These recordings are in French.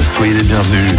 soyez les bienvenus.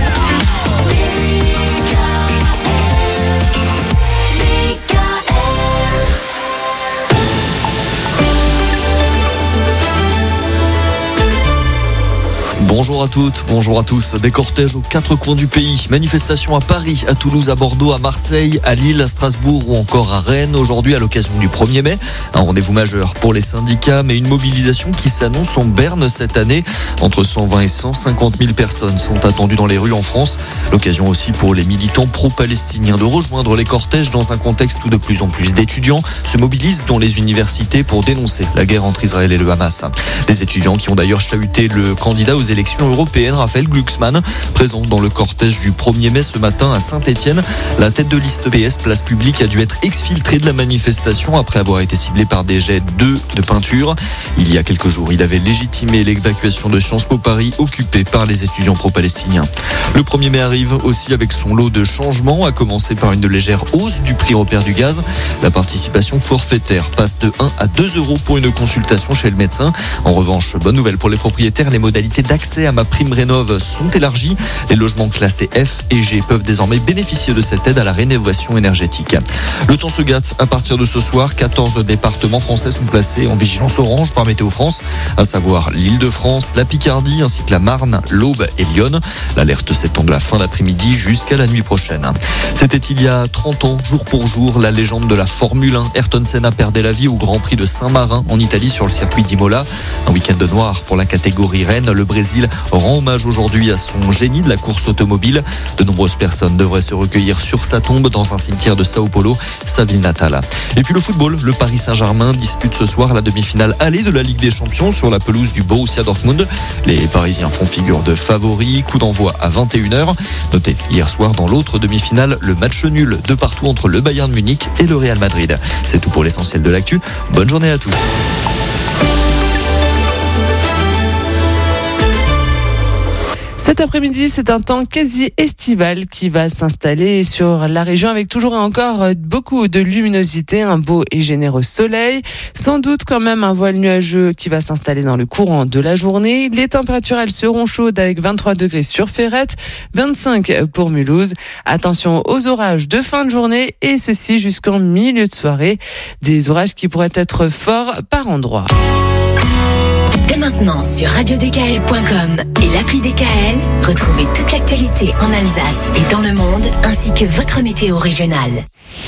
Bonjour à toutes, bonjour à tous. Des cortèges aux quatre coins du pays. Manifestations à Paris, à Toulouse, à Bordeaux, à Marseille, à Lille, à Strasbourg ou encore à Rennes. Aujourd'hui, à l'occasion du 1er mai, un rendez-vous majeur pour les syndicats, mais une mobilisation qui s'annonce en berne cette année. Entre 120 et 150 000 personnes sont attendues dans les rues en France. L'occasion aussi pour les militants pro-palestiniens de rejoindre les cortèges dans un contexte où de plus en plus d'étudiants se mobilisent dans les universités pour dénoncer la guerre entre Israël et le Hamas. Des étudiants qui ont d'ailleurs chahuté le candidat aux élections européennes, Raphaël Glucksmann, présent dans le cortège du 1er mai ce matin à Saint-Étienne. La tête de liste PS Place Publique a dû être exfiltrée de la manifestation après avoir été ciblé par des jets de peinture. Il y a quelques jours, il avait légitimé l'évacuation de Sciences Po Paris occupée par les étudiants pro-palestiniens. Le 1er mai arrive aussi avec son lot de changements, à commencer par une légère hausse du prix repère du gaz. La participation forfaitaire passe de 1 à 2 euros pour une consultation chez le médecin. En revanche, bonne nouvelle pour les propriétaires, les modalités d'accès à MaPrimeRénov' sont élargies. Les logements classés F et G peuvent désormais bénéficier de cette aide à la rénovation énergétique. Le temps se gâte à partir de ce soir. 14 départements français sont placés en vigilance orange par Météo France, à savoir l'Île-de-France, la Picardie ainsi que la Marne, l'Aube et Lyon. L'alerte s'étend de la fin d'après-midi jusqu'à la nuit prochaine. C'était il y a 30 ans, jour pour jour, la légende de la Formule 1. Ayrton Senna perdait la vie au Grand Prix de Saint-Marin en Italie sur le circuit d'Imola. Un week-end noir pour la catégorie reine. Le Brésil rend hommage aujourd'hui à son génie de la course automobile. De nombreuses personnes devraient se recueillir sur sa tombe dans un cimetière de Sao Paulo, sa ville natale. Et puis le football, le Paris Saint-Germain dispute ce soir la demi-finale allée de la Ligue des Champions sur la pelouse du Borussia Dortmund. Les Parisiens font figure de favoris, coup d'envoi à 21h. Notez hier soir dans l'autre demi-finale, le match nul de partout entre le Bayern Munich et le Real Madrid. C'est tout pour l'essentiel de l'actu. Bonne journée à tous. Cet après-midi, c'est un temps quasi estival qui va s'installer sur la région avec toujours et encore beaucoup de luminosité, un beau et généreux soleil. Sans doute quand même un voile nuageux qui va s'installer dans le courant de la journée. Les températures, elles seront chaudes avec 23 degrés sur Ferrette, 25 pour Mulhouse. Attention aux orages de fin de journée et ceci jusqu'en milieu de soirée. Des orages qui pourraient être forts par endroits. Dès maintenant sur radiodkl.com et l'appli DKL, retrouvez toute l'actualité en Alsace et dans le monde, ainsi que votre météo régionale.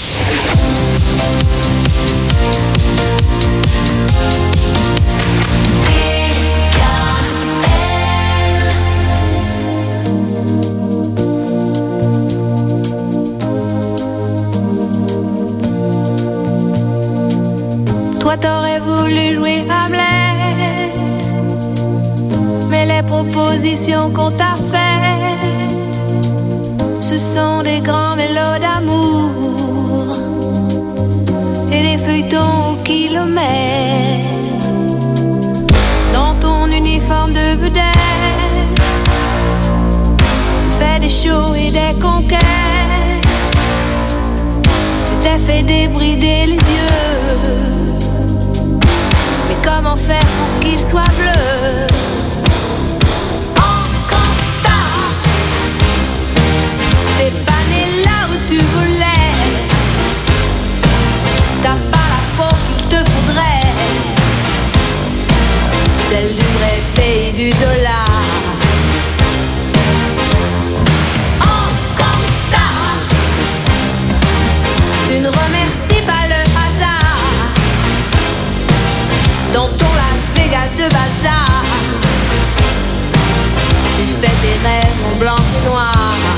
Toi t'aurais voulu jouer Hamlet, mais les propositions qu'on t'a faites, ce sont des grands mélos d'amour et des feuilletons au kilomètre. Dans ton uniforme de vedette, tu fais des shows et des conquêtes. Tu t'es fait débrider les yeux, mais comment faire pour qu'il soit bleu? T'es pas né là où tu voulais, t'as pas la peau qu'il te faudrait, celle du vrai pays du dollar. Encore star, tu ne remercies pas le hasard dans ton Las Vegas de bazar. Tu fais tes rêves en blanc et noir.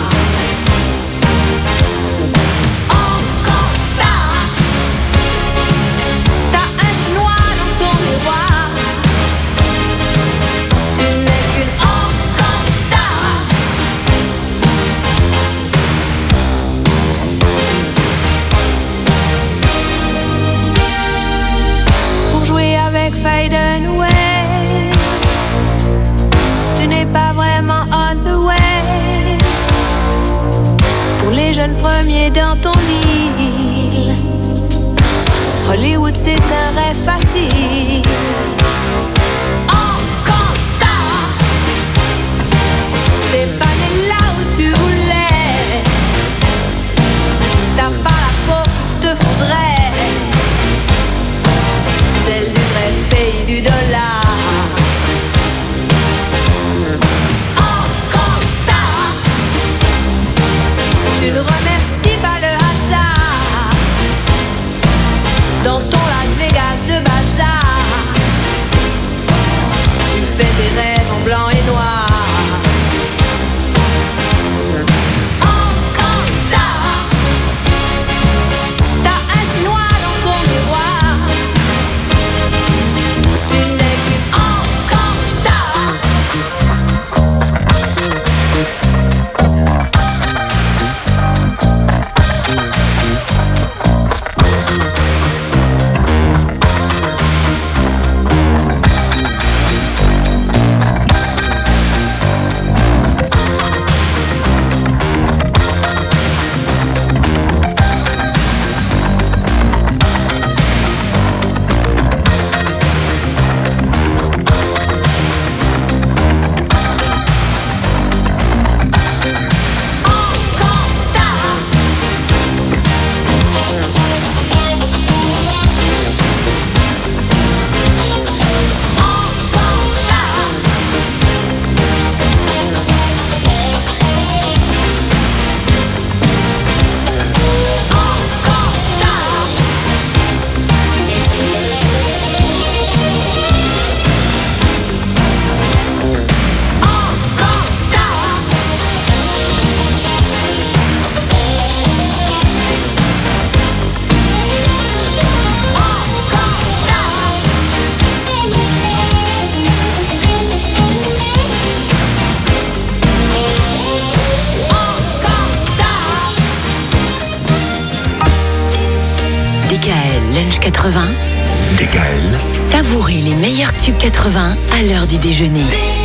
Fade away, tu n'es pas vraiment on the way. Pour les jeunes premiers dans ton île, Hollywood c'est un rêve facile. Encore star, t'es Lunch 80. DKL. Savourez les meilleurs tubes 80 à l'heure du déjeuner.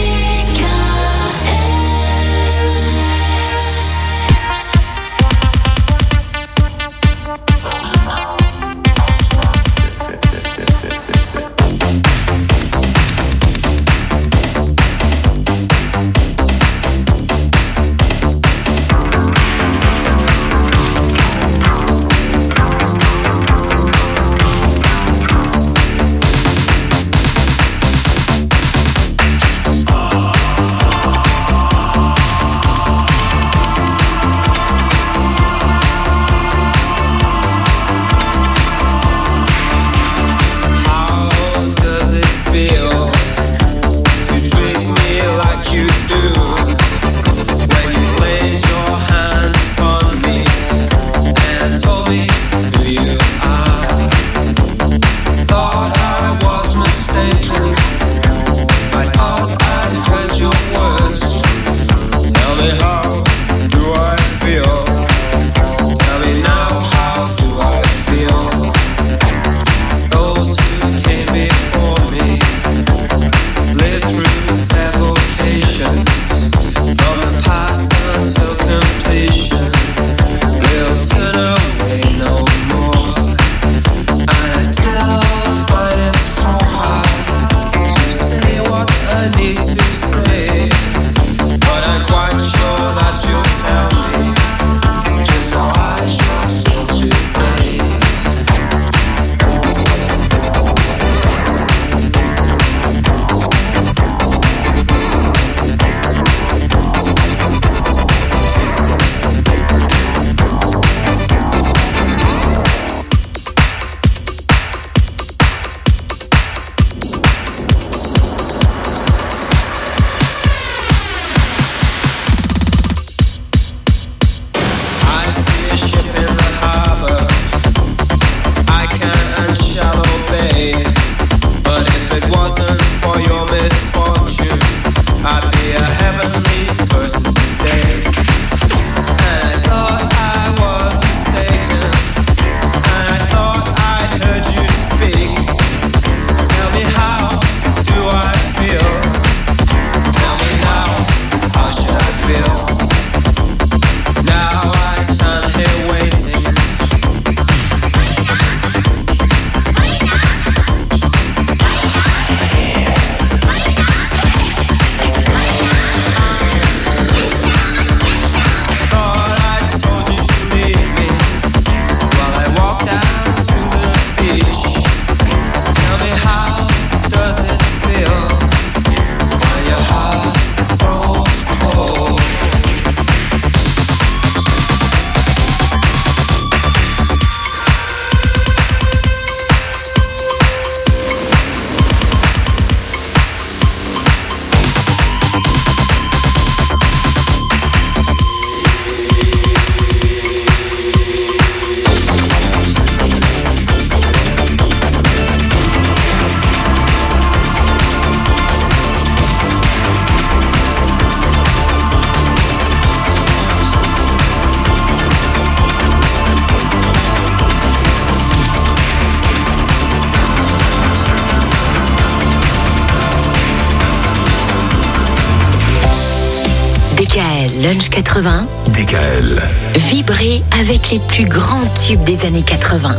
DKL Lunch 80. DKL. Vibrez avec les plus grands tubes des années 80.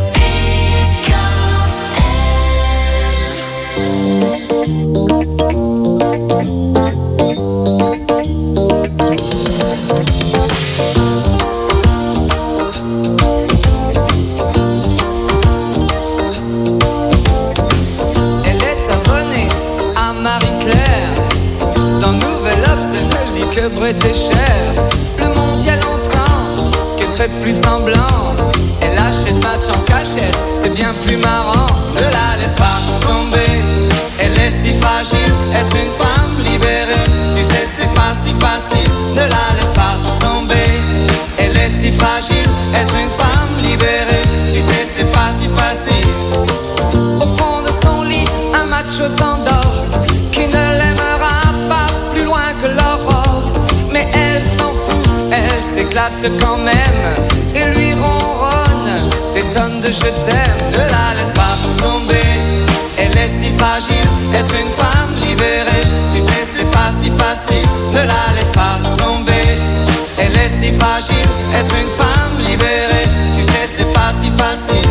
Était cher, le monde y a longtemps qu'elle fait plus semblant. Elle achète match en cachette, c'est bien plus marrant. Ne la laisse pas tomber, elle est si fragile. Être une femme libérée, tu sais c'est pas si facile. Ne la laisse pas tomber, elle est si fragile. Être une femme libérée, tu sais c'est pas si facile. Au fond de son lit, un macho s'endort, qui ne l'aimera pas plus loin que l'aurore. Mais elle s'en fout, elle s'éclate quand même et lui ronronne des tonnes de je t'aime. Ne la laisse pas tomber, elle est si fragile. Être une femme libérée, tu sais c'est pas si facile. Ne la laisse pas tomber, elle est si fragile. Être une femme libérée, tu sais c'est pas si facile.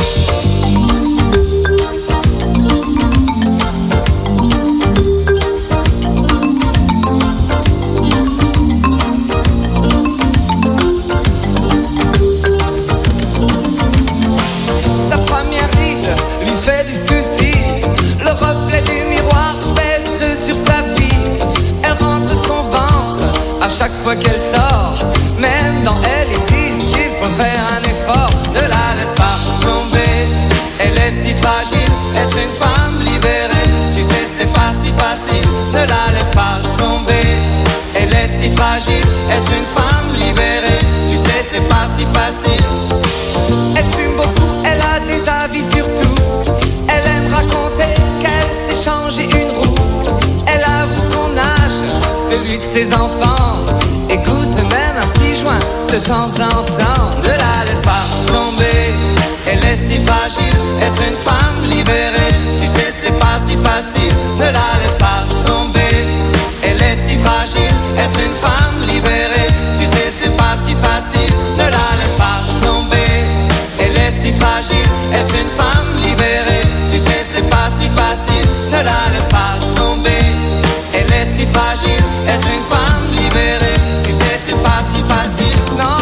Qu'elle sort, même dans elle ils disent qu'il faut faire un effort. Ne la laisse pas tomber, elle est si fragile. Être une femme libérée, tu sais c'est pas si facile. Ne la laisse pas tomber, elle est si fragile. Être une femme libérée, tu sais c'est pas si facile. Elle fume beaucoup, elle a des avis sur tout. Elle aime raconter qu'elle s'est changé une roue. Elle avoue son âge, celui de ses enfants. Écoute même un petit joint de temps en temps. Ne la laisse pas tomber, elle est si fragile. Être une femme libérée, tu sais c'est pas si facile. Ne la laisse pas tomber, elle est si fragile. Être une femme libérée, tu sais c'est pas si facile. Ne la laisse pas tomber, elle est si fragile. Être une femme libérée, tu sais c'est pas si facile. Ne la laisse pas tomber, elle est si fragile. Être une femme libérée, c'est pas si facile, non.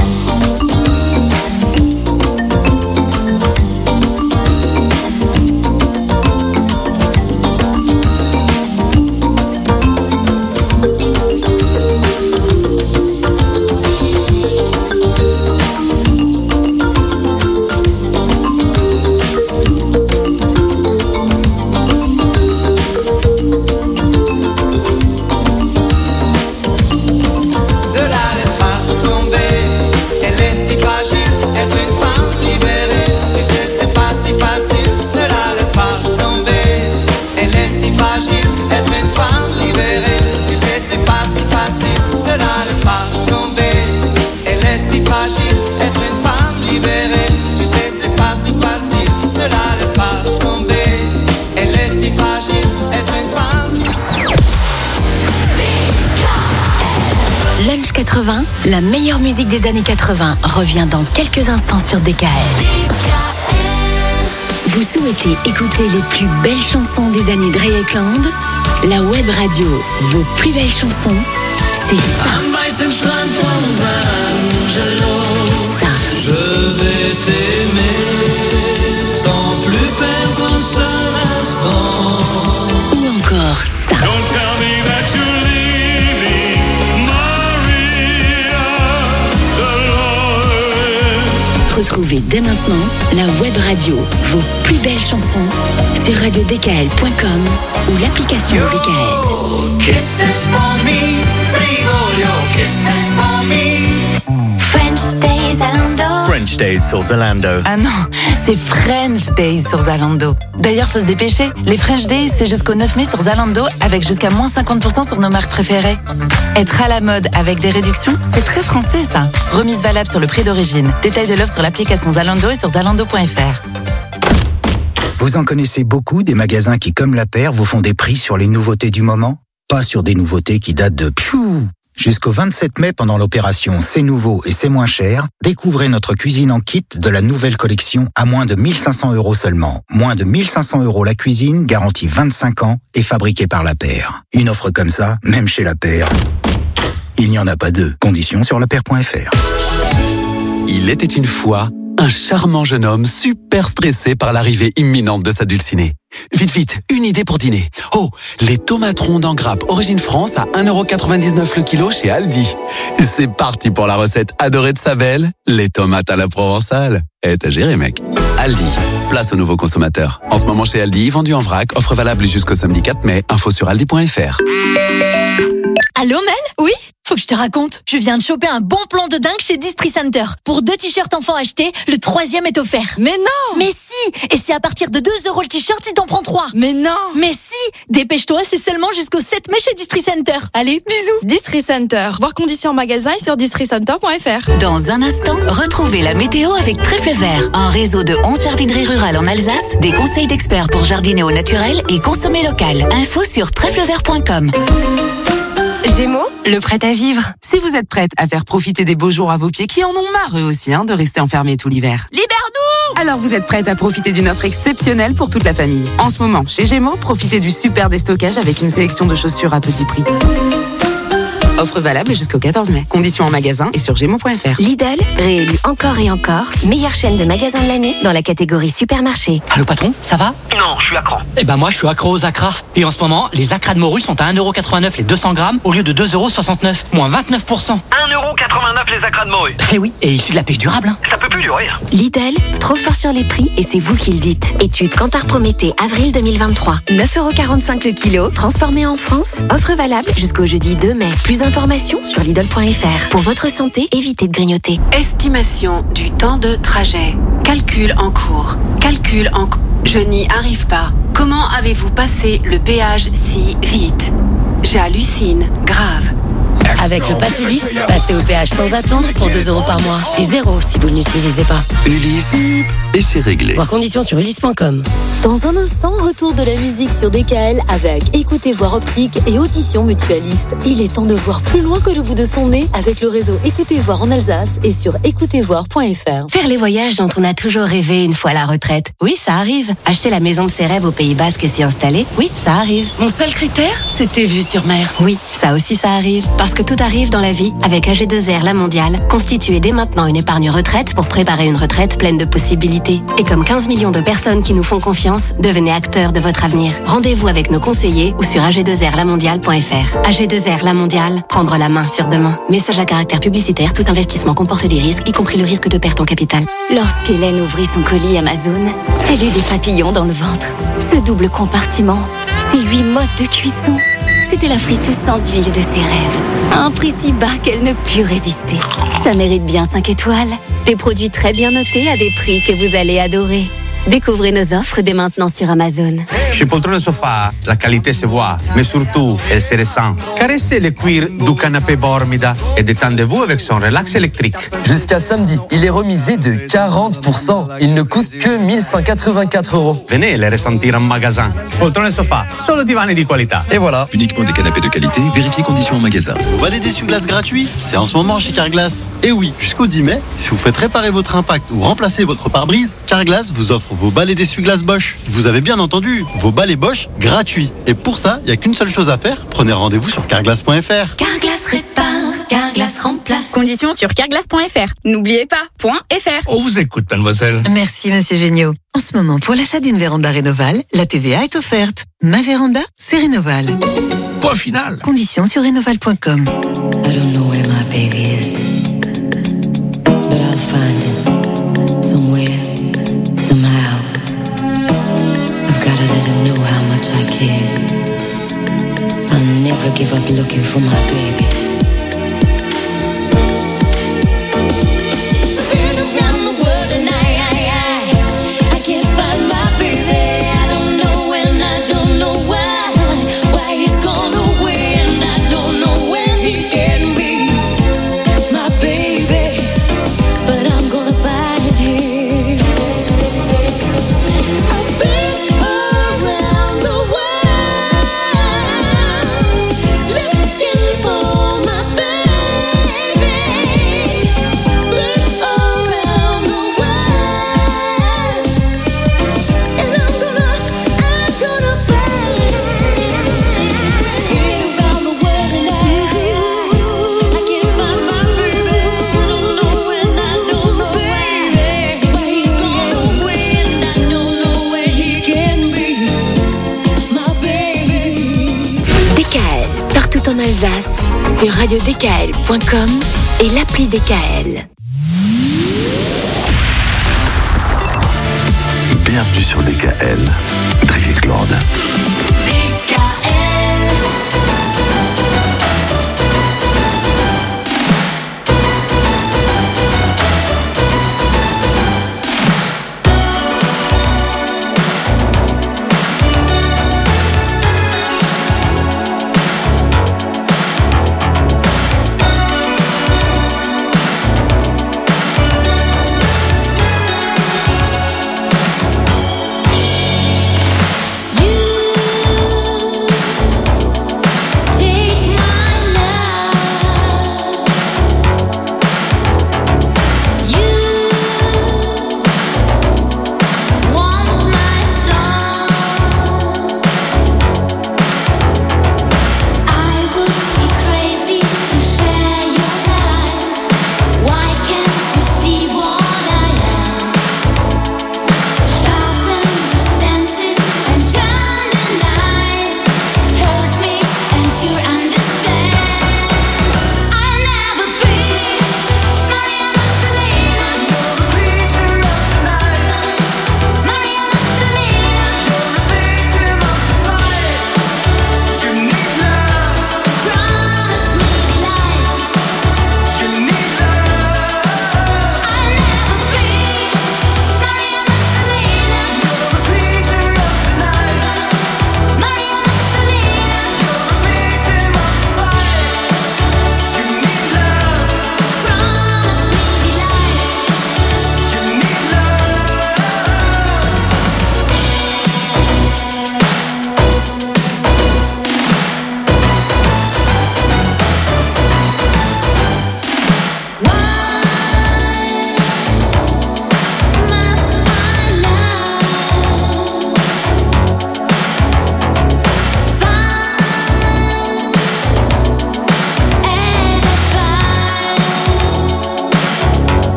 Lunch 80, la meilleure musique des années 80 revient dans quelques instants sur DKL. Vous souhaitez écouter les plus belles chansons des années Dreyeckland? La web radio, vos plus belles chansons, c'est ça. Ça. Je vais t'aimer sans plus perdre un seul instant. Ou encore ça. Don't tell me that you're leaving, Maria Dolores. Retrouvez dès maintenant la web radio, vos plus belles chansons sur radiodkl.com ou l'application DKL. Kisses for me, save all your kisses for me. French Days Zalando. French Days sur Zalando. Ah non, c'est French Days sur Zalando. D'ailleurs, faut se dépêcher. Les French Days, c'est jusqu'au 9 mai sur Zalando, avec jusqu'à moins 50% sur nos marques préférées. Être à la mode avec des réductions, c'est très français ça. Remise valable sur le prix d'origine. Détail de l'offre sur l'application Zalando et sur zalando.fr. Vous en connaissez beaucoup des magasins qui, comme La Paire, vous font des prix sur les nouveautés du moment? Pas sur des nouveautés qui datent de Jusqu'au 27 mai, pendant l'opération C'est nouveau et c'est moins cher, découvrez notre cuisine en kit de la nouvelle collection à moins de 1500 € seulement. Moins de 1500 € la cuisine, garantie 25 ans et fabriquée par La Paire. Une offre comme ça, même chez La Paire, il n'y en a pas deux. Conditions sur lapaire.fr. Il était une fois un charmant jeune homme super stressé par l'arrivée imminente de sa dulcinée. Vite, vite, une idée pour dîner. Oh, les tomates rondes en grappe origine France à 1,99 € le kilo chez Aldi. C'est parti pour la recette adorée de sa belle, les tomates à la provençale. T'as géré, mec. Aldi, place aux nouveaux consommateurs. En ce moment chez Aldi, vendu en vrac, offre valable jusqu'au samedi 4 mai. Info sur aldi.fr. Allô Mel ? Oui ? Faut que je te raconte. Je viens de choper un bon plan de dingue chez Distri Center. Pour 2 t-shirts enfants achetés, le 3e est offert. Mais non ! Mais si ! Et c'est à partir de 2 € le t-shirt si t'en prends 3. Mais non ! Mais si ! Dépêche-toi, c'est seulement jusqu'au 7 mai chez Distri Center. Allez, bisous. Distri Center. Voir conditions en magasin et sur districenter.fr. Dans un instant, retrouvez la météo avec Trèfle Vert, un réseau de 11 jardineries rurales en Alsace, des conseils d'experts pour jardiner au naturel et consommer local. Info sur trèflevert.com. Gémeaux, le prêt à vivre. Si vous êtes prête à faire profiter des beaux jours à vos pieds qui en ont marre eux aussi de rester enfermés tout l'hiver. Libère-nous ! Alors vous êtes prête à profiter d'une offre exceptionnelle pour toute la famille. En ce moment, chez Gémeaux, profitez du super déstockage avec une sélection de chaussures à petit prix. Offre valable jusqu'au 14 mai. Conditions en magasin et sur Gémeaux.fr. Lidl, réélu encore et encore, meilleure chaîne de magasins de l'année dans la catégorie supermarché. Allô patron, ça va ? Non, je suis accro. Eh ben moi je suis accro aux acras. Et en ce moment, les acras de morue sont à 1,89€ les 200 grammes au lieu de 2,69€, moins 29%. 1,89€ les acras de morue. Eh oui, et issu de la pêche durable. Ça peut plus durer. Lidl, trop fort sur les prix et c'est vous qui le dites. Étude Kantar Prométhée, avril 2023. 9,45€ le kilo, transformé en France. Offre valable jusqu'au jeudi 2 mai. Plus d'informations sur Lidl.fr. Pour votre santé, évitez de grignoter. Estimation du temps de trajet. Calcul en cours. Je n'y arrive pas. Comment avez-vous passé le péage si vite ? J'hallucine. Grave. Avec le Pass Ulysse, passez au péage sans attendre pour 2 € par mois. Et 0 si vous ne l'utilisez pas. Ulysse, et c'est réglé. Voir conditions sur ulysse.com. Dans un instant, retour de la musique sur DKL avec Écoutez Voir Optique et Audition Mutualiste. Il est temps de voir plus loin que le bout de son nez avec le réseau Écoutez Voir en Alsace et sur écoutezvoir.fr. Faire les voyages dont on a toujours rêvé une fois à la retraite. Oui, ça arrive. Acheter la maison de ses rêves au Pays Basque et s'y installer. Oui, ça arrive. Mon seul critère, c'était vue sur mer. Oui, ça aussi ça arrive. Parce que tout arrive dans la vie avec AG2R La Mondiale. Constituez dès maintenant une épargne retraite pour préparer une retraite pleine de possibilités. Et comme 15 millions de personnes qui nous font confiance, devenez acteurs de votre avenir. Rendez-vous avec nos conseillers ou sur ag2rlamondiale.fr. AG2R La Mondiale, prendre la main sur demain. Message à caractère publicitaire, tout investissement comporte des risques, y compris le risque de perte en capital. Lorsqu'Hélène ouvrit son colis Amazon, elle eut des papillons dans le ventre. Ce double compartiment, ces 8 modes de cuisson, c'était la friteuse sans huile de ses rêves. À un prix si bas qu'elle ne put résister. Ça mérite bien 5 étoiles. Des produits très bien notés à des prix que vous allez adorer. Découvrez nos offres dès maintenant sur Amazon. Chez Poltrone Sofa, la qualité se voit, mais surtout, elle se ressent. Caressez le cuir du canapé Bormida et détendez-vous avec son relax électrique. Jusqu'à samedi, il est remisé de 40%. Il ne coûte que 1184 €. Venez les ressentir en magasin. Poltrone Sofa, solo divani di qualità. Et voilà. Uniquement des canapés de qualité, vérifiez conditions en magasin. Vous balai d'essuie-glace gratuit, c'est en ce moment chez Carglass. Et oui, jusqu'au 10 mai, si vous faites réparer votre impact ou remplacer votre pare-brise, Carglass vous offre vos balais d'essuie-glace Bosch. Vous avez bien entendu, vos balais Bosch gratuits. Et pour ça, il n'y a qu'une seule chose à faire, prenez rendez-vous sur carglass.fr. Carglass répare, Carglass remplace. Conditions sur carglass.fr. N'oubliez pas, .fr. On vous écoute, mademoiselle. Merci, monsieur Géniaud. En ce moment, pour l'achat d'une véranda Rénoval, la TVA est offerte. Ma véranda, c'est Rénoval. Point final. Conditions sur rénoval.com. I don't know where my baby is, but I'll find it somewhere, somehow. I've gotta let him know how much I care. I'll never give up looking for my baby. En Alsace, sur radiodkl.com et l'appli DKL. Bienvenue sur DKL, Drivic Lord.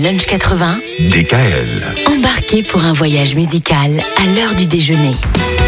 Lunch 80. DKL. Embarquez pour un voyage musical à l'heure du déjeuner.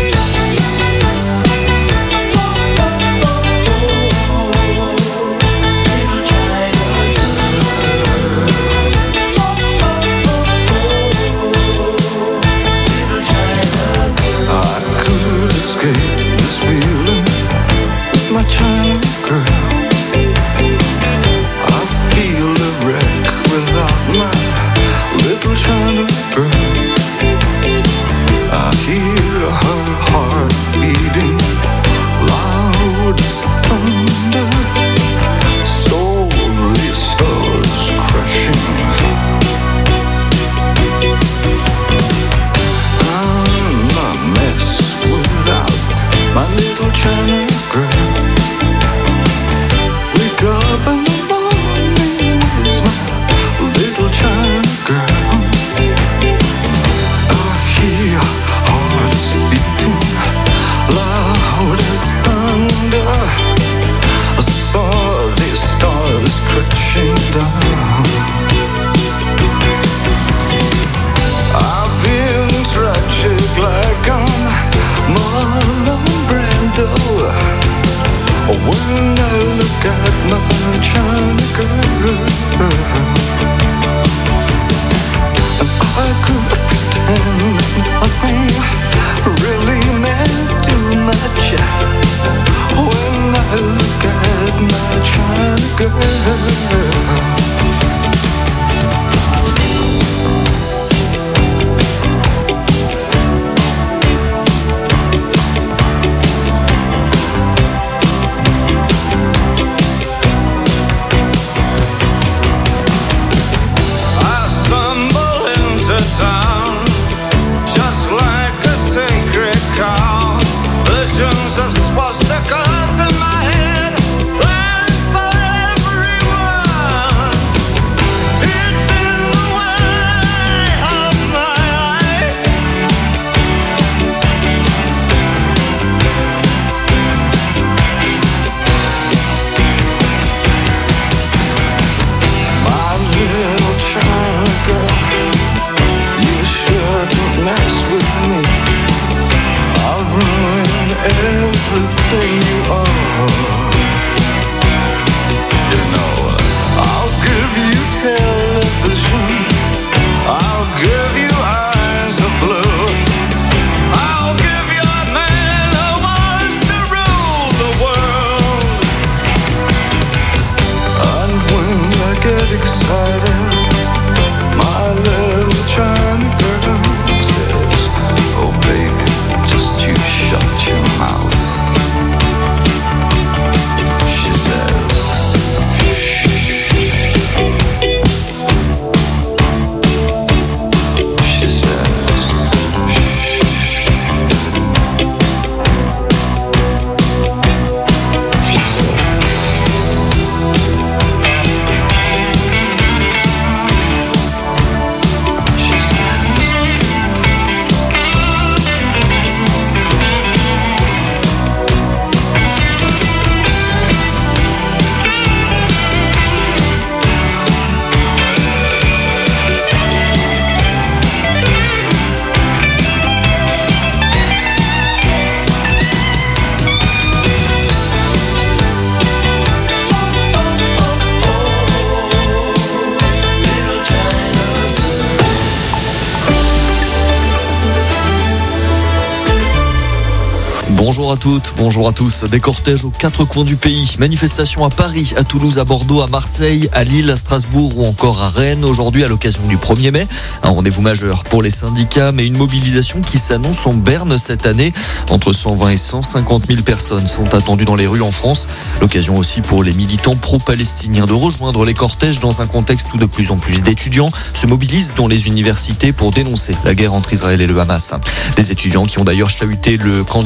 Bonjour à toutes, bonjour à tous. Des cortèges aux quatre coins du pays. Manifestations à Paris, à Toulouse, à Bordeaux, à Marseille, à Lille, à Strasbourg ou encore à Rennes. Aujourd'hui, à l'occasion du 1er mai, un rendez-vous majeur pour les syndicats, mais une mobilisation qui s'annonce en berne cette année. Entre 120 et 150 000 personnes sont attendues dans les rues en France. L'occasion aussi pour les militants pro-palestiniens de rejoindre les cortèges dans un contexte où de plus en plus d'étudiants se mobilisent dans les universités pour dénoncer la guerre entre Israël et le Hamas. Des étudiants qui ont d'ailleurs chahuté le candidat aux élections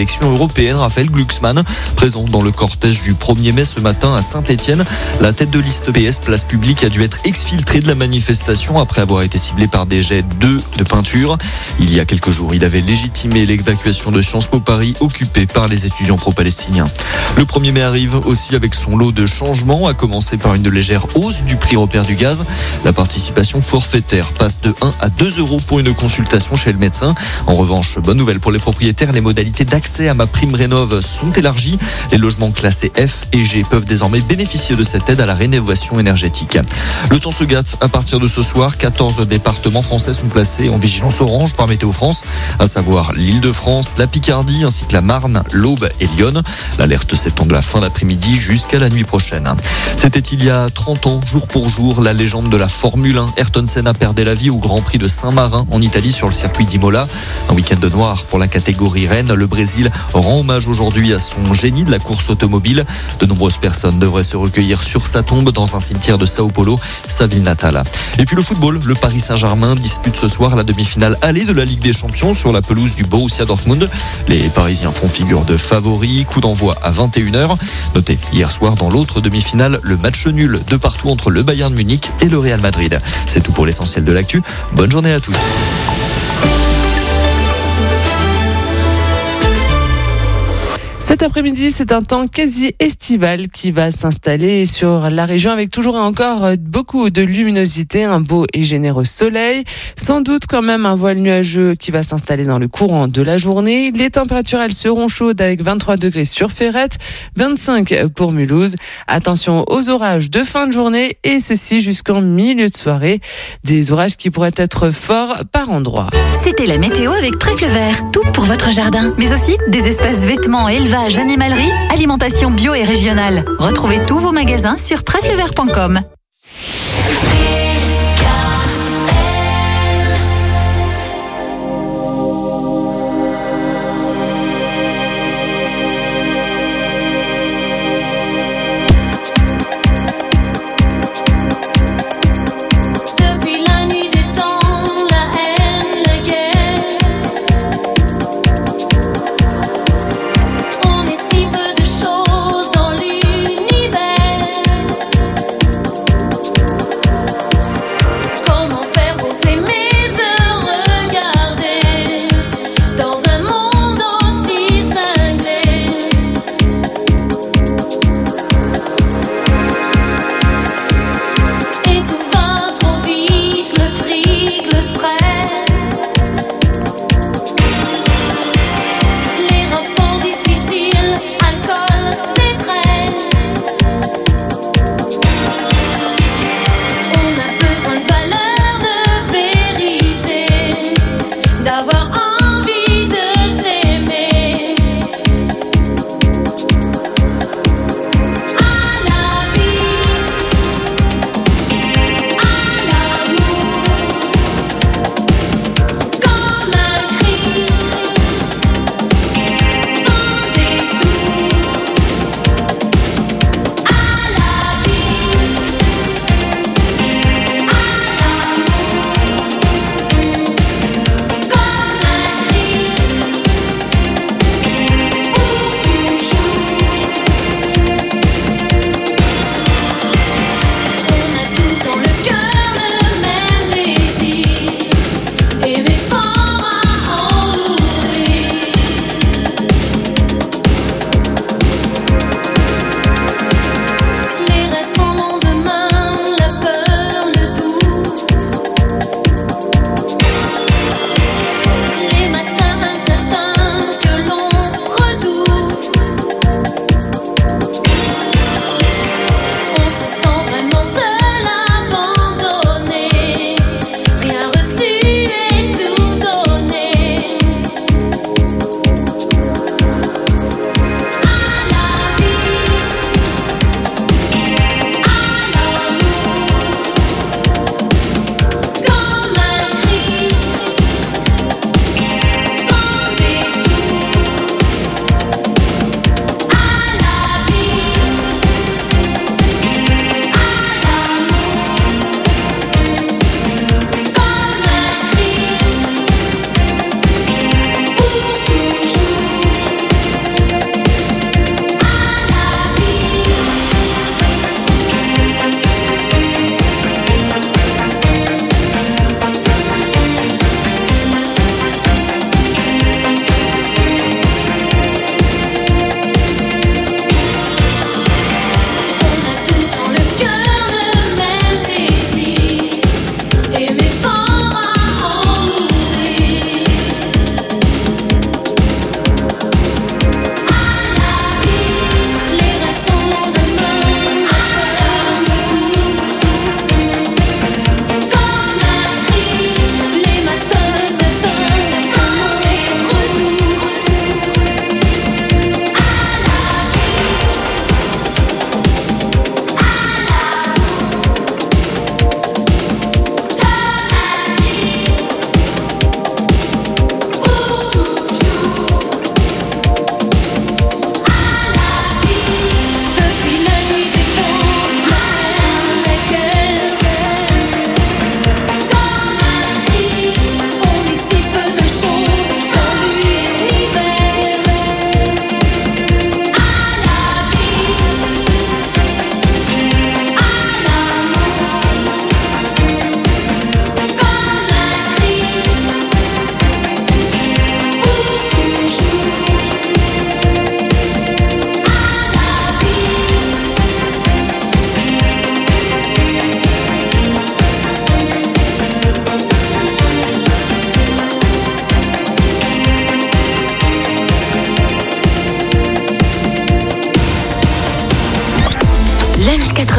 élections européennes, Raphaël Glucksmann, présent dans le cortège du 1er mai ce matin à Saint-Étienne. La tête de liste PS Place Publique a dû être exfiltrée de la manifestation après avoir été ciblée par des jets de peinture. Il y a quelques jours, il avait légitimé l'évacuation de Sciences Po Paris occupée par les étudiants pro-palestiniens. Le 1er mai arrive aussi avec son lot de changements, à commencer par une légère hausse du prix repère du gaz. La participation forfaitaire passe de 1 à 2 euros pour une consultation chez le médecin. En revanche, bonne nouvelle pour les propriétaires, les modalités d'accès à MaPrimeRénov' sont élargies. Les logements classés F et G peuvent désormais bénéficier de cette aide à la rénovation énergétique. Le temps se gâte à partir de ce soir. 14 départements français sont placés en vigilance orange par Météo France, à savoir l'Île-de-France, la Picardie ainsi que la Marne, l'Aube et Lyon. L'alerte s'étend de la fin d'après-midi jusqu'à la nuit prochaine. C'était il y a 30 ans, jour pour jour, la légende de la Formule 1. Ayrton Senna perdait la vie au Grand Prix de Saint-Marin en Italie sur le circuit d'Imola. Un week-end de noir pour la catégorie reine. Le Brésil rend hommage aujourd'hui à son génie de la course automobile. De nombreuses personnes devraient se recueillir sur sa tombe dans un cimetière de Sao Paulo, sa ville natale. Et puis le football, le Paris Saint-Germain dispute ce soir la demi-finale allée de la Ligue des Champions sur la pelouse du Borussia Dortmund. Les Parisiens font figure de favoris. Coup d'envoi à 21h. Notez hier soir dans l'autre demi-finale le match nul de partout entre le Bayern Munich et le Real Madrid. C'est tout pour l'essentiel de l'actu. Bonne journée à tous. Cet après-midi, c'est un temps quasi estival qui va s'installer sur la région avec toujours et encore beaucoup de luminosité, un beau et généreux soleil. Sans doute quand même un voile nuageux qui va s'installer dans le courant de la journée. Les températures, elles seront chaudes avec 23 degrés sur Ferrette, 25 pour Mulhouse. Attention aux orages de fin de journée et ceci jusqu'en milieu de soirée. Des orages qui pourraient être forts par endroits. C'était la météo avec Trèfle Vert. Tout pour votre jardin, mais aussi des espaces vêtements, élevage, animalerie, alimentation bio et régionale. Retrouvez tous vos magasins sur trèflevert.com. On est si peu de choses dans l'univers.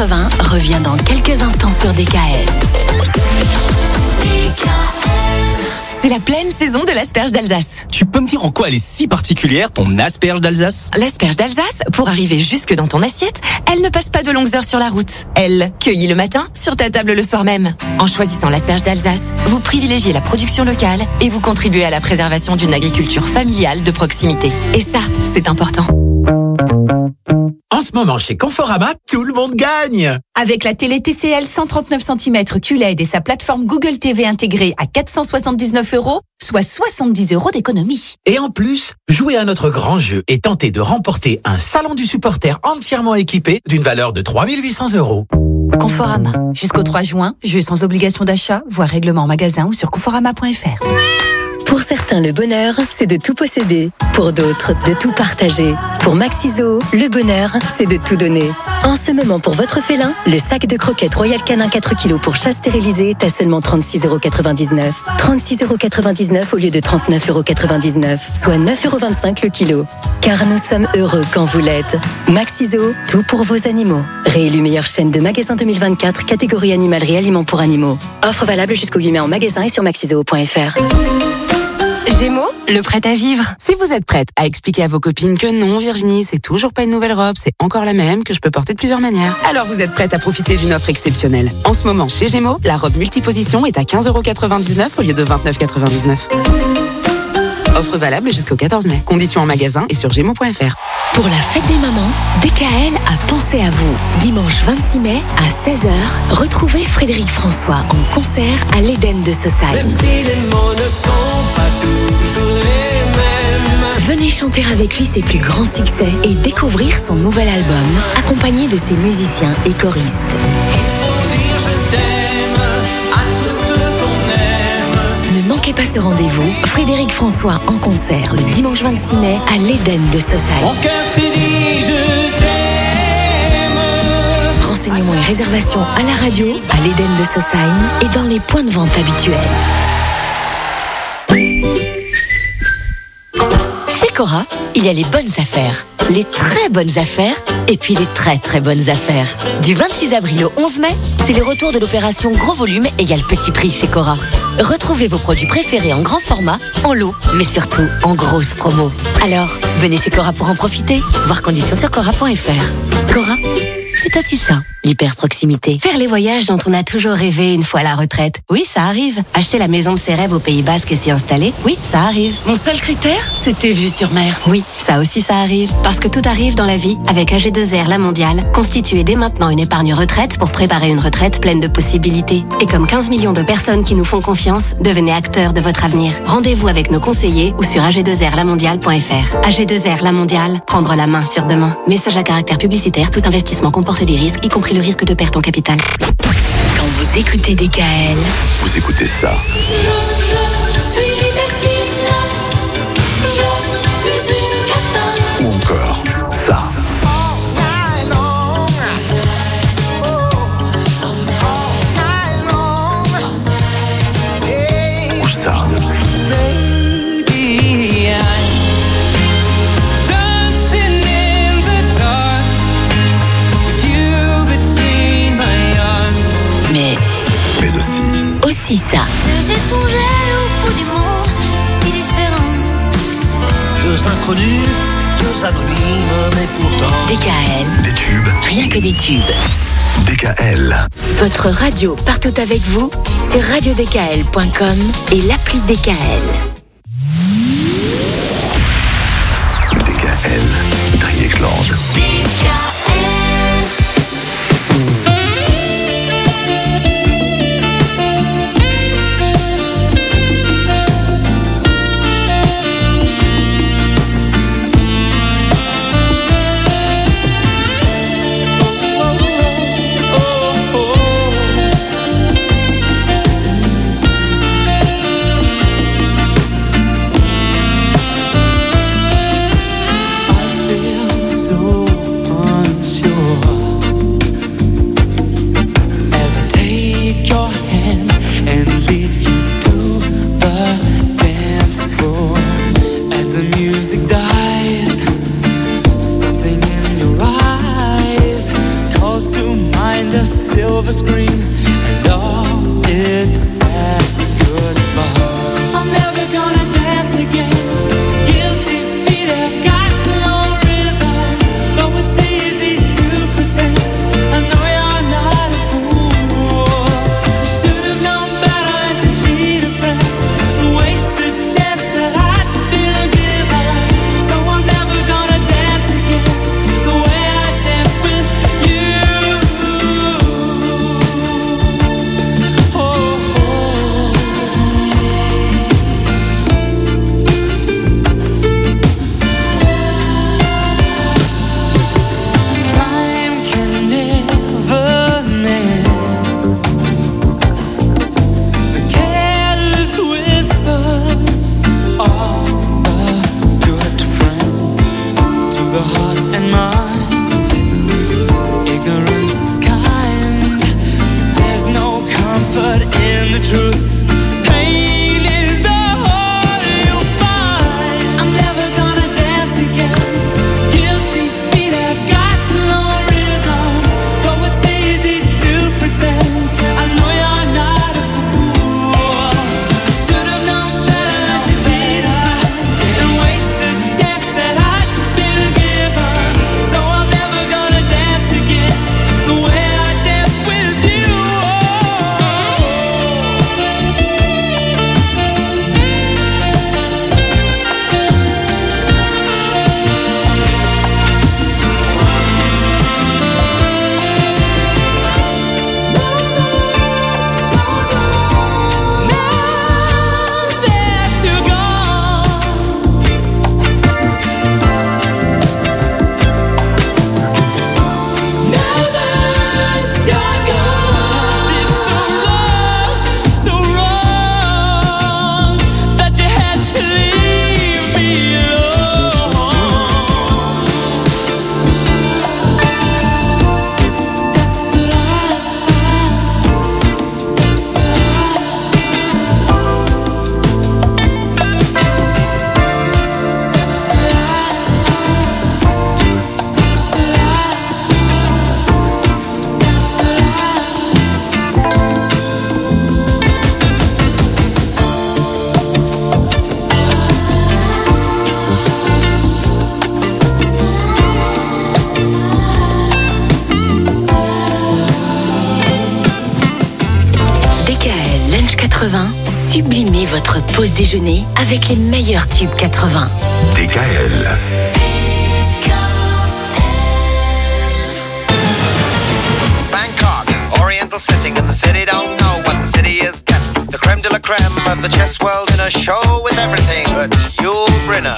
80 revient dans quelques instants sur DKL. C'est la pleine saison de l'asperge d'Alsace. Tu peux me dire en quoi elle est si particulière, ton asperge d'Alsace ? L'asperge d'Alsace, pour arriver jusque dans ton assiette, elle ne passe pas de longues heures sur la route. Elle, cueillie le matin, sur ta table le soir même. En choisissant l'asperge d'Alsace, vous privilégiez la production locale et vous contribuez à la préservation d'une agriculture familiale de proximité. Et ça, c'est important. En ce moment, chez Conforama, tout le monde gagne. Avec la télé TCL 139 cm QLED et sa plateforme Google TV intégrée à 479 €, soit 70 € d'économie. Et en plus, jouez à notre grand jeu et tentez de remporter un salon du supporter entièrement équipé d'une valeur de 3 800 €. Conforama. Jusqu'au 3 juin, jeu sans obligation d'achat, voire règlement en magasin ou sur conforama.fr. Pour certains, le bonheur, c'est de tout posséder. Pour d'autres, de tout partager. Pour Maxiso, le bonheur, c'est de tout donner. En ce moment, pour votre félin, le sac de croquettes Royal Canin 4 kg pour chat stérilisé est à seulement 36,99 €. 36,99 € au lieu de 39,99 €, soit 9,25 € le kilo. Car nous sommes heureux quand vous l'êtes. Maxiso, tout pour vos animaux. Réélu meilleure chaîne de magasins 2024, catégorie animalerie aliments pour animaux. Offre valable jusqu'au 8 mai en magasin et sur maxiso.fr. Gémeaux, le prêt à vivre. Si vous êtes prête à expliquer à vos copines que non, Virginie, c'est toujours pas une nouvelle robe, c'est encore la même, que je peux porter de plusieurs manières, alors vous êtes prête à profiter d'une offre exceptionnelle. En ce moment, chez Gémeaux, la robe multiposition est à 15,99 € au lieu de 29,99 €. Offre valable jusqu'au 14 mai. Conditions en magasin et sur gémeaux.fr. Pour la fête des mamans, DKL a pensé à vous. Dimanche 26 mai à 16h, retrouvez Frédéric François en concert à l'Éden de Saussaye. Même si les mots ne sont pas toujours les mêmes. Venez chanter avec lui ses plus grands succès et découvrir son nouvel album, accompagné de ses musiciens et choristes. Ne manquez pas ce rendez-vous. Frédéric François en concert le dimanche 26 mai à l'Éden de Saussaye. Mon cœur te dit je t'aime. Renseignements et réservations à la radio, à l'Éden de Saussaye et dans les points de vente habituels. Chez Cora, il y a les bonnes affaires, les très bonnes affaires et puis les très très bonnes affaires. Du 26 avril au 11 mai, c'est le retour de l'opération Gros Volume égale Petit Prix chez Cora. Retrouvez vos produits préférés en grand format, en lot, mais surtout en grosse promo. Alors, venez chez Cora pour en profiter. Voir conditions sur cora.fr. Cora, c'est aussi ça, l'hyper-proximité. Faire les voyages dont on a toujours rêvé une fois à la retraite. Oui, ça arrive. Acheter la maison de ses rêves au Pays Basque et s'y installer. Oui, ça arrive. Mon seul critère, c'était vue sur mer. Oui, ça aussi ça arrive. Parce que tout arrive dans la vie avec AG2R La Mondiale. Constituez dès maintenant une épargne retraite pour préparer une retraite pleine de possibilités. Et comme 15 millions de personnes qui nous font confiance, devenez acteurs de votre avenir. Rendez-vous avec nos conseillers ou sur ag2rlamondiale.fr. AG2R La Mondiale, prendre la main sur demain. Message à caractère publicitaire, tout investissement comporte des risques, y compris le risque de perte en capital. Quand vous écoutez DKL, Vous écoutez ça. Je suis libertine. Je suis une cata. Ou encore ça. Ou ça. mais aussi ça. Deux étrangers au bout du monde, si différents. Deux inconnus, deux anonymes, mais pourtant. DKL. Des tubes. Rien que des tubes. DKL. Votre radio partout avec vous sur radiodkl.com et l'appli DKL. DKL. Driekland. and all its sad goodbye. I'm never gonna dance again. Guilty feet have got no rhythm, though it's easy to pretend. I know you're not a fool. You should have known better to cheat a friend and waste the chance that I'd been given. So I'm never gonna dance again the way I danced with you. Time can never mend the careless whispers of a good friend to the heart and mind. Ignorance is kind. There's no comfort in the truth. Pain is the whole you'll find. I'm never gonna dance again. Guilty feet have got no rhythm, though it's easy to pretend. I know you're not a fool. Should have known better to cheat and waste the chance that I'd been given. So I'm never gonna dance again the way I danced with you. DKL Lunch 80, sublimez votre pause déjeuner avec les meilleurs tubes 80. DKL. Bangkok, oriental setting, and the city don't know what the city is getting. The creme de la creme of the chess world in a show with everything but Yul Brynner.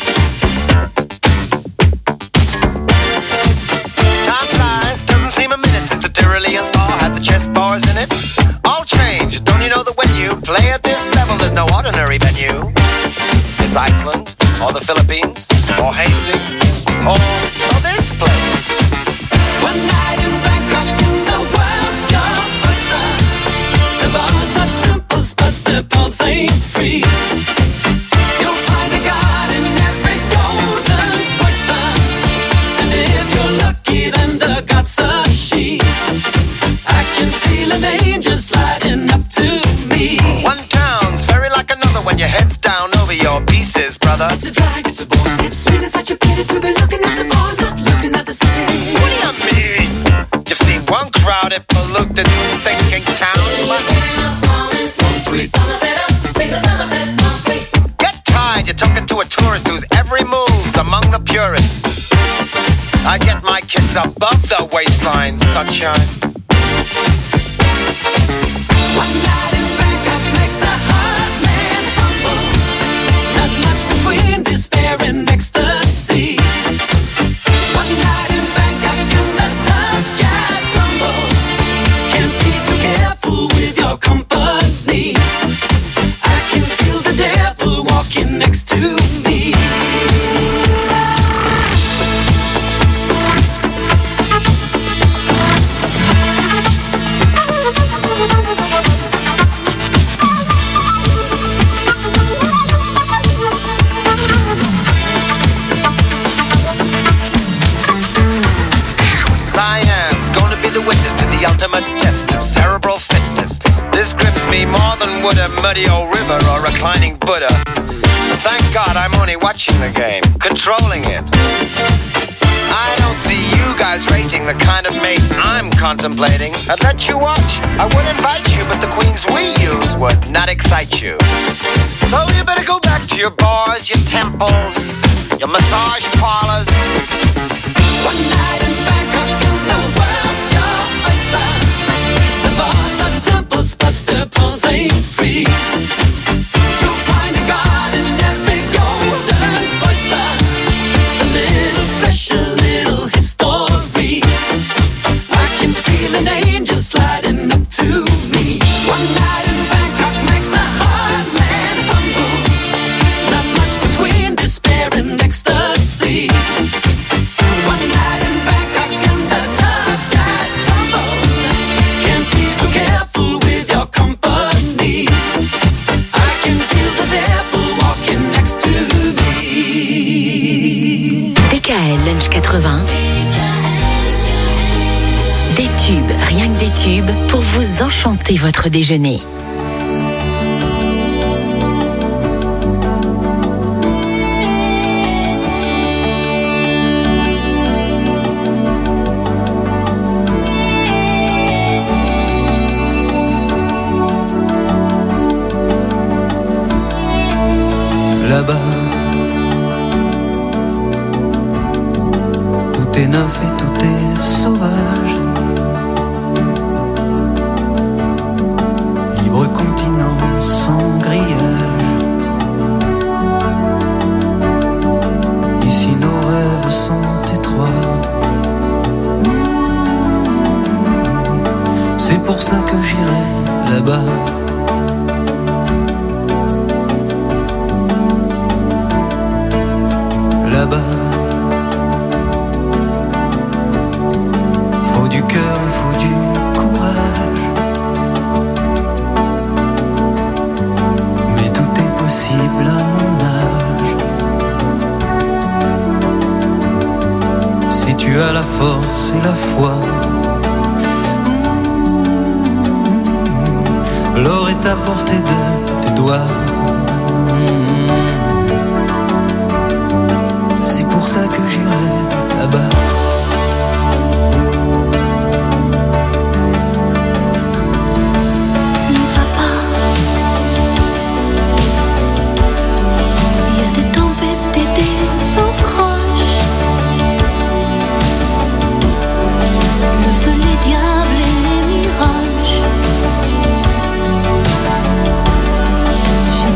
Time flies, doesn't seem a minute since the Tyrolean Spa had the chess bars in it. All change, don't you know that when you play at this level, there's no ordinary venue? It's Iceland, or the Philippines, or Hastings, or this place. One night in Bangkok, the world's your oyster. The bars are temples, but the pulse ain't free. You'll find a god in every golden oyster, and if you're lucky, then the god's a she. I can feel an angel sliding up to me. One town's very like another when your head's down over your pieces, brother. It's a drag, it's a bore, it's sweet as such a pity to be looking at the bar, not looking at the city. What do you mean? You've seen one crowded, polluted, thinking town. Get tired, you're talking to a tourist whose every move's among the purists. I get my kids above the waistline, sunshine. One night in Bangkok makes a hard man humble. Not much between despair and ecstasy. One night in Bangkok and the tough guys crumble. Can't be too careful with your company. I can feel the devil walking next to me. me more than would a muddy old river or reclining Buddha. Thank God I'm only watching the game, controlling it. I don't see you guys rating the kind of mate I'm contemplating. I'd let you watch, I would invite you, but the queens we use would not excite you. So you better go back to your bars, your temples, your massage parlors. One night in Bangkok and the world's your oyster. The bars are temples, but the pulse ain't free. You'll find a god in every golden oyster. A little flesh, a little history. I can feel an angel sliding up to me. One night in Bangkok makes a hard man humble. Not much between despair and ecstasy. One night in Bangkok and the tough guys tumble. Can't be too careful with your company. I can feel the devil walking next to me. DKL Lunch 80. Des tubes, rien que des tubes, pour vous enchanter votre déjeuner. Là-bas, tout est neuf et tout est sauvage. Libre continent sans grillage. Ici nos rêves sont étroits. C'est pour ça que j'irai là-bas. Là-bas, faut du cœur, il faut du courage. Mais tout est possible à mon âge. Si tu as la force et la foi, l'or est à portée de tes doigts. C'est pour ça que j'irai là-bas. Ne va pas. Il y a des tempêtes et des naufrages. Le feu, les diables et les mirages. Je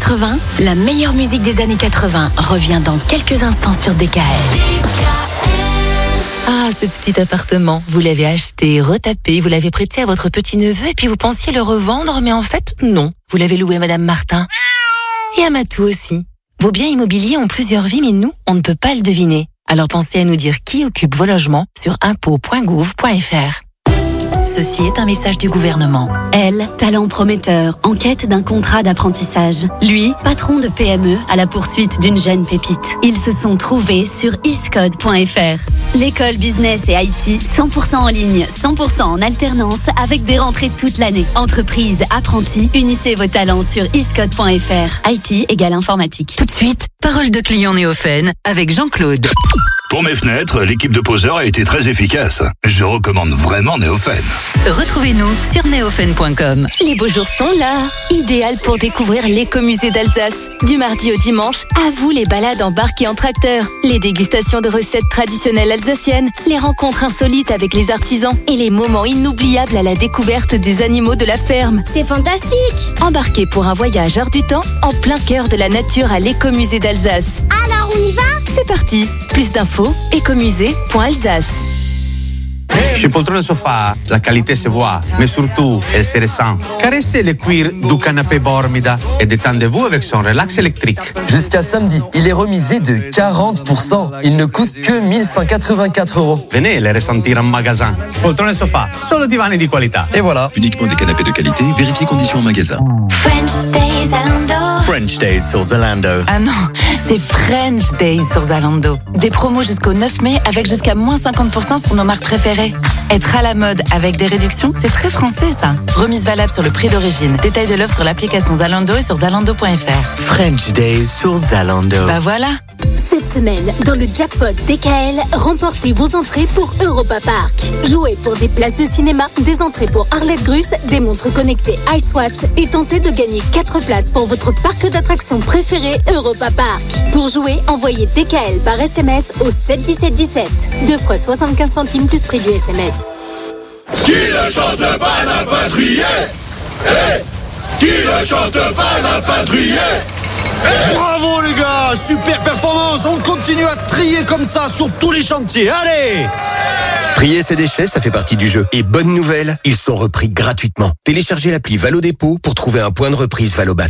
80, la meilleure musique des années 80 revient dans quelques instants sur DKL. Ah, ce petit appartement, vous l'avez acheté, retapé, vous l'avez prêté à votre petit-neveu et puis vous pensiez le revendre, mais en fait, non. Vous l'avez loué à Madame Martin. Et à Matou aussi. Vos biens immobiliers ont plusieurs vies, mais nous, on ne peut pas le deviner. Alors pensez à nous dire qui occupe vos logements sur impôts.gouv.fr. Ceci est un message du gouvernement. Elle, talent prometteur, en quête d'un contrat d'apprentissage. Lui, patron de PME à la poursuite d'une jeune pépite. Ils se sont trouvés sur iscode.fr. L'école business et IT, 100% en ligne, 100% en alternance, avec des rentrées toute l'année. Entreprise, apprentis, unissez vos talents sur iscode.fr. IT égale informatique. Tout de suite, parole de client Néophène avec Jean-Claude. Pour mes fenêtres, l'équipe de poseurs a été très efficace. Je recommande vraiment Néophène. Retrouvez-nous sur neophène.com. Les beaux jours sont là. Idéal pour découvrir l'écomusée d'Alsace. Du mardi au dimanche, à vous les balades en barque et en tracteur, les dégustations de recettes traditionnelles alsaciennes, les rencontres insolites avec les artisans et les moments inoubliables à la découverte des animaux de la ferme. C'est fantastique! Embarquez pour un voyage hors du temps, en plein cœur de la nature à l'écomusée d'Alsace. Alors on y va? C'est parti. Plus d'infos, écomusée.alsace. Chez Poltrone Sofa, la qualité se voit, mais surtout, elle se ressent. Caressez le cuir du canapé Bormida et détendez-vous avec son relax électrique. Jusqu'à samedi, il est remisé de 40%. Il ne coûte que 1184 €. Venez les ressentir en magasin. Poltrone Sofa, solo divani di qualità. Et voilà. Uniquement des canapés de qualité, vérifiez conditions en magasin. French Days Zalando. French Days sur Zalando. Ah non, c'est French Days sur Zalando. Des promos jusqu'au 9 mai avec jusqu'à moins 50% sur nos marques préférées. Être à la mode avec des réductions, c'est très français ça. Remise valable sur le prix d'origine. Détail de l'offre sur l'application Zalando et sur zalando.fr. French Days sur Zalando. Bah voilà. Cette semaine, dans le jackpot DKL, remportez vos entrées pour Europa Park. Jouez pour des places de cinéma, des entrées pour Arlette Gruss, des montres connectées Icewatch et tentez de gagner 4 places pour votre parc d'attractions préféré Europa Park. Pour jouer, envoyez DKL par SMS au 71717. 2 fois 75 centimes plus prix du SMS. Qui ne chante pas n'a pas trié. Qui ne chante pas n'a pas trié. Bravo les gars, super performance. On continue à trier comme ça sur tous les chantiers. Allez! Trier ses déchets, ça fait partie du jeu. Et bonne nouvelle, ils sont repris gratuitement. Téléchargez l'appli Valo Dépôt pour trouver un point de reprise Valobat.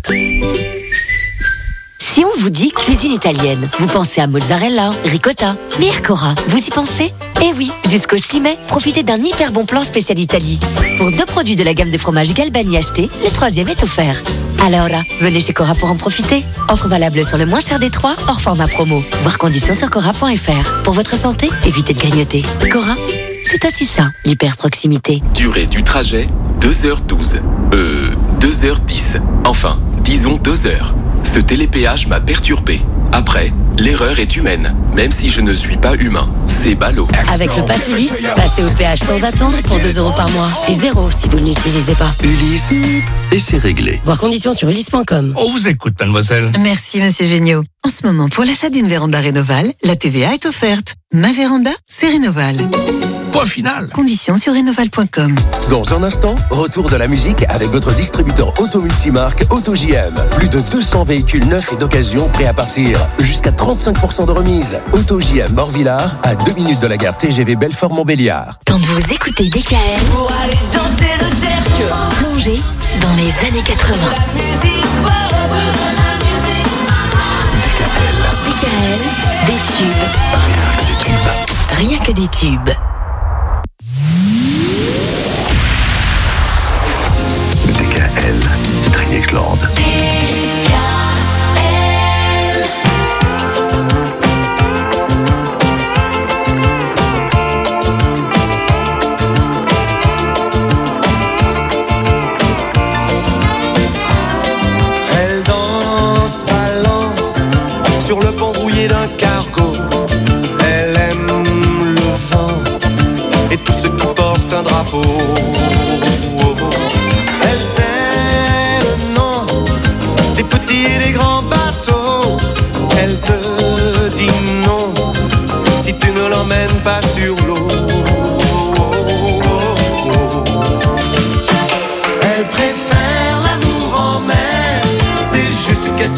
Si on vous dit cuisine italienne, vous pensez à mozzarella, ricotta, mais Cora, vous y pensez? Eh oui, jusqu'au 6 mai, profitez d'un hyper bon plan spécial Italie. Pour 2 produits de la gamme de fromage Galbani achetés, le 3e est offert. Alors là, venez chez Cora pour en profiter. Offre valable sur le moins cher des 3, hors format promo. Voir conditions sur cora.fr. Pour votre santé, évitez de grignoter. Cora, c'est aussi ça, l'hyper proximité. Durée du trajet, 2h12. 2h10. Enfin, disons 2 heures. Ce télépéage m'a perturbé. Après, l'erreur est humaine, même si je ne suis pas humain. C'est ballot. Avec le pass Ulysse, passez au péage sans attendre pour 2 € par mois. Et 0 si vous ne l'utilisez pas. Ulysse, et c'est réglé. Voir conditions sur ulysse.com. On vous écoute, mademoiselle. Merci, monsieur Géniaud. En ce moment, pour l'achat d'une véranda Rénoval, la TVA est offerte. Ma véranda, c'est Rénoval. Point final. Conditions sur rénoval.com. Dans un instant, retour de la musique avec votre distributeur auto multimarque AutoJM. Plus de 200 véhicules neufs et d'occasion prêts à partir. Jusqu'à 35% de remise. AutoJM Morvillard, à 2 minutes de la gare TGV Belfort-Montbéliard. Quand vous écoutez DKL, Pour aller danser le jerk. plongez dans les années 80. DKL, des tubes. Rien que des tubes. DKL, Trier-Claude. Elle danse, balance sur le pont rouillé d'un cargo. Elle aime le vent et tous ceux qui portent un drapeau. Elle sait le nom des petits et des grands bateaux. Elle te dit non si tu ne l'emmènes pas sur l'eau. Elle préfère l'amour en mer, c'est juste une question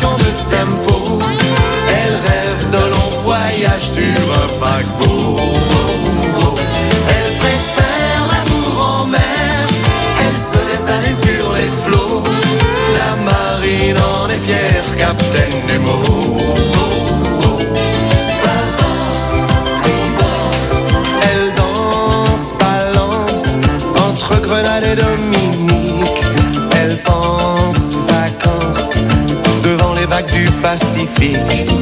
magnifique.